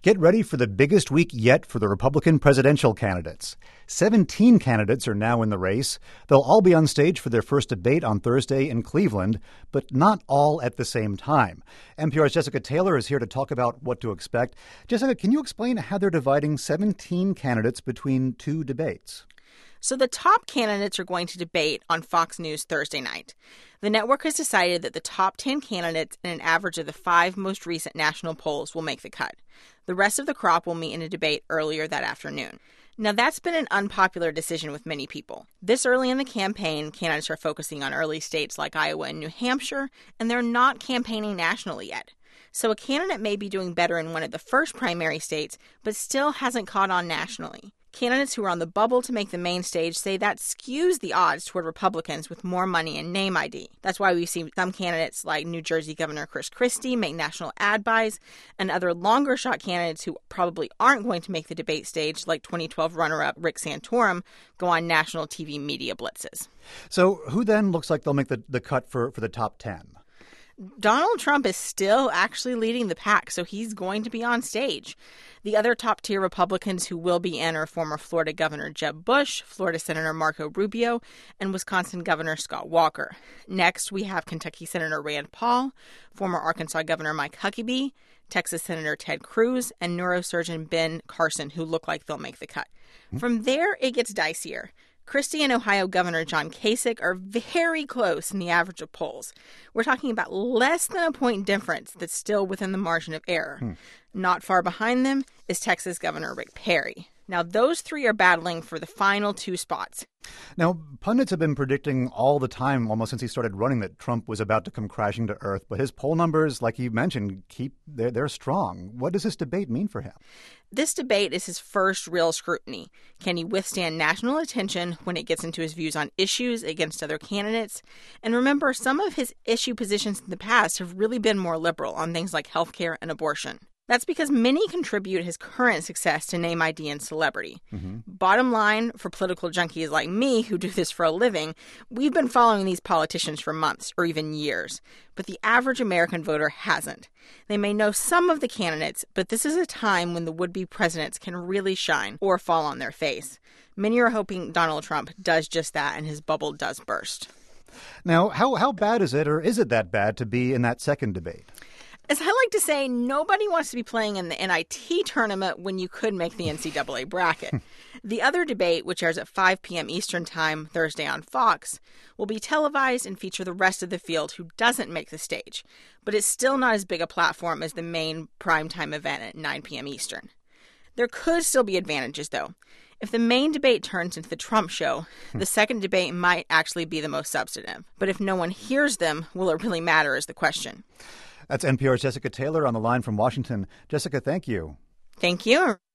Get ready for the biggest week yet for the Republican presidential candidates. 17 candidates are now in the race. They'll all be on stage for their first debate on Thursday in Cleveland, but not all at the same time. NPR's Jessica Taylor is here to talk about what to expect. Jessica, can you explain how they're dividing 17 candidates between two debates? So the top candidates are going to debate on Fox News Thursday night. The network has decided that the top 10 candidates in an average of the 5 most recent national polls will make the cut. The rest of the crop will meet in a debate earlier that afternoon. Now, that's been an unpopular decision with many people. This early in the campaign, candidates are focusing on early states like Iowa and New Hampshire, and they're not campaigning nationally yet. So a candidate may be doing better in one of the first primary states, but still hasn't caught on nationally. Candidates who are on the bubble to make the main stage say that skews the odds toward Republicans with more money and name ID. That's why we've seen some candidates like New Jersey Governor Chris Christie make national ad buys, and other longer shot candidates who probably aren't going to make the debate stage, like 2012 runner-up Rick Santorum, go on national TV media blitzes. So who then looks like they'll make the cut for the top 10? Donald Trump is still actually leading the pack, so he's going to be on stage. The other top-tier Republicans who will be in are former Florida Governor Jeb Bush, Florida Senator Marco Rubio, and Wisconsin Governor Scott Walker. Next, we have Kentucky Senator Rand Paul, former Arkansas Governor Mike Huckabee, Texas Senator Ted Cruz, and neurosurgeon Ben Carson, who look like they'll make the cut. From there, it gets dicier. Christie and Ohio Governor John Kasich are very close in the average of polls. We're talking about less than a point difference that's still within the margin of error. Not far behind them is Texas Governor Rick Perry. Now, those three are battling for the final 2 spots. Now, pundits have been predicting all the time, almost since he started running, that Trump was about to come crashing to earth. But his poll numbers, like you mentioned, they're strong. What does this debate mean for him? This debate is his first real scrutiny. Can he withstand national attention when it gets into his views on issues against other candidates? And remember, some of his issue positions in the past have really been more liberal on things like healthcare and abortion. That's because many contribute his current success to name ID and celebrity. Bottom line, for political junkies like me who do this for a living, we've been following these politicians for months or even years. But the average American voter hasn't. They may know some of the candidates, but this is a time when the would-be presidents can really shine or fall on their face. Many are hoping Donald Trump does just that and his bubble does burst. Now, how bad is it, or is it that bad, to be in that second debate? As I like to say, nobody wants to be playing in the NIT tournament when you could make the NCAA bracket. The other debate, which airs at 5 p.m. Eastern Time Thursday on Fox, will be televised and feature the rest of the field who doesn't make the stage. But it's still not as big a platform as the main primetime event at 9 p.m. Eastern. There could still be advantages, though. If the main debate turns into the Trump show, the second debate might actually be the most substantive. But if no one hears them, will it really matter is the question. That's NPR's Jessica Taylor on the line from Washington. Jessica, thank you. Thank you.